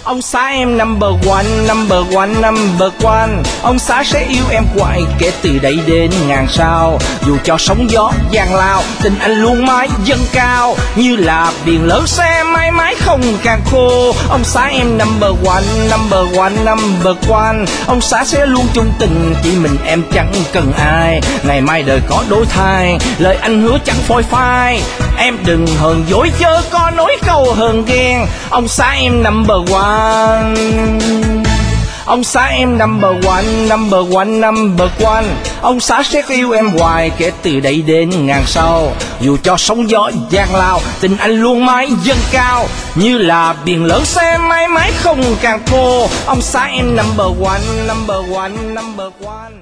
Ông xã em number one, number one, number one. Ông xã sẽ yêu em hoài kể từ đây đến ngàn sao. Dù cho sóng gió giang lao, tình anh luôn mãi dâng cao. Như là biển lớn sẽ mãi mãi không càng khô. Ông xã em number one, number one, number one. Ông xã sẽ luôn chung tình, chỉ mình em chẳng cần ai. Ngày mai đời có đổi thay, lời anh hứa chẳng phôi phai. Em đừng hờn dỗi chớ có nói câu hờn ghen. Ông xã em number one. Ông xã em number one, number one, number one. Ông xã sẽ yêu em hoài kể từ đây đến ngàn sau. Dù cho sóng gió giang lao, tình anh luôn mãi dâng cao. Như là biển lớn sẽ mãi mãi không càng khô. Ông xã em number one, number one, number one.